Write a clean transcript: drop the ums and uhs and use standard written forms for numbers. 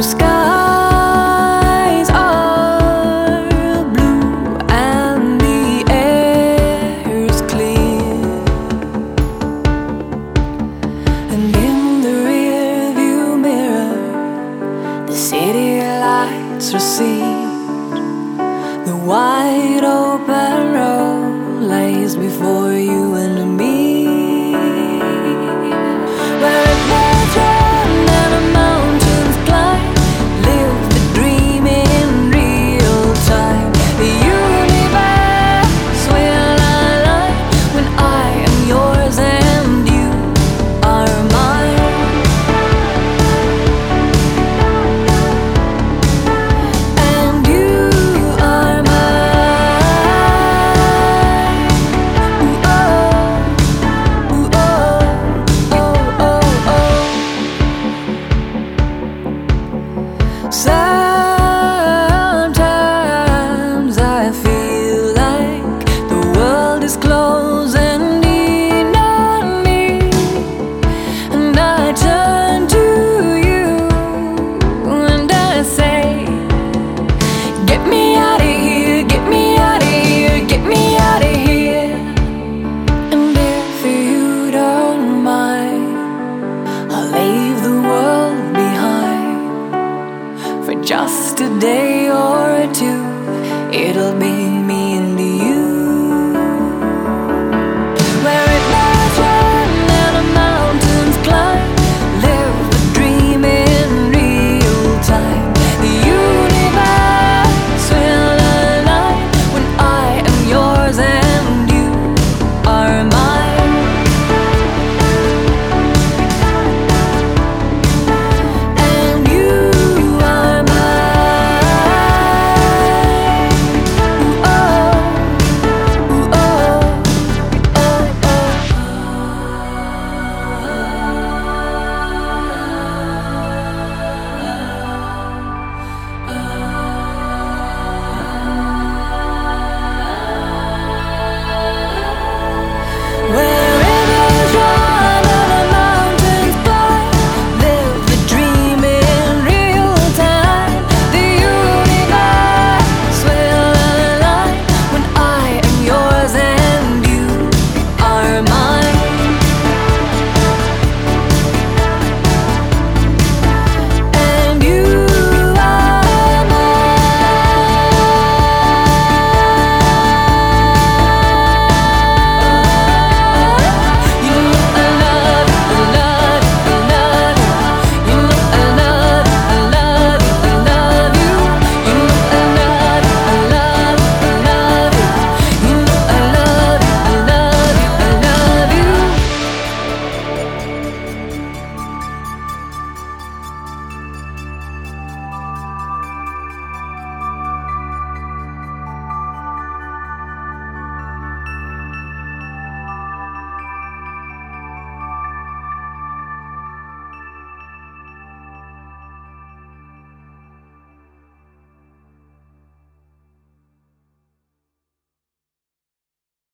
The skies are blue and the air is clear, and in the rear view mirror the city lights recede. The wide open road lays before you and me, where a legend and a mountain's climb live the dream in real time. The universe will align when I am yours and you are mine. And you are mine. Ooh, oh, ooh, oh, oh, oh, oh. Sometimes I feel like the world is closing in on me, and I turn to you and I say, get me out of here, get me out of here, get me out of here. And if you don't mind, I'll leave the world behind for just a day or two. It'll be